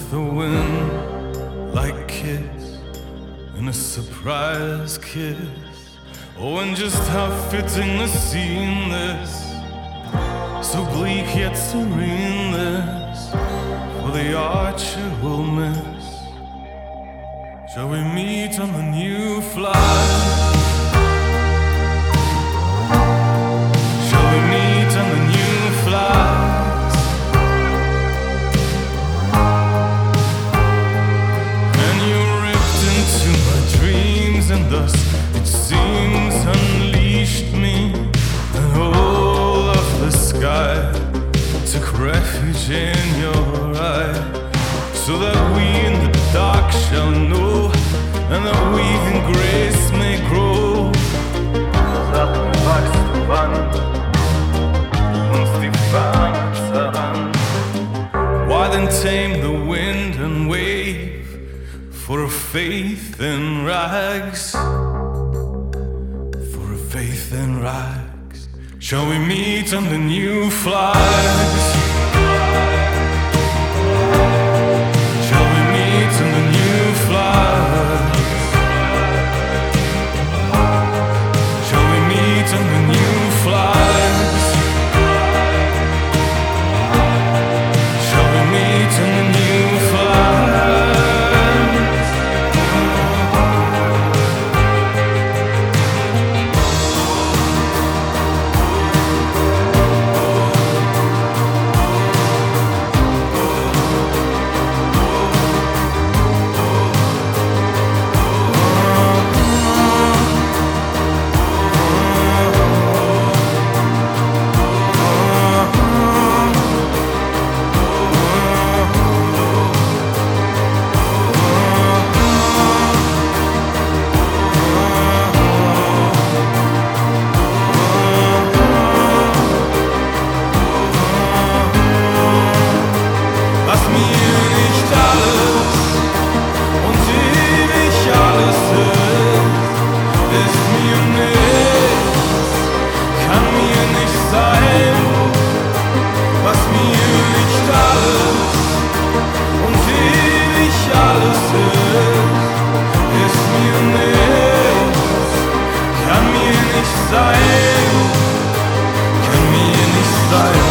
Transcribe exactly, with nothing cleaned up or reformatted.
the wind like kiss in a surprise kiss. Oh, and just how fitting the scene this, so bleak yet serene this, for the archer will miss. Shall we meet on the new flight? Shall we meet on the new flight? And you ripped into my dreams, and thus it seems unleashed me, and all of the sky took refuge in your eye, so that we in the dark shall know, and that we in grace may grow. Sachen wachsen wann uns die Fahne zerrann. Why then tame the wind and wave for a faith in rags? For a faith in rags. Shall we meet on the new flags? Shall we meet on the new flags? Shall we meet on the new flags? Shall we meet on the new flags? Sein, kann mir nicht sein.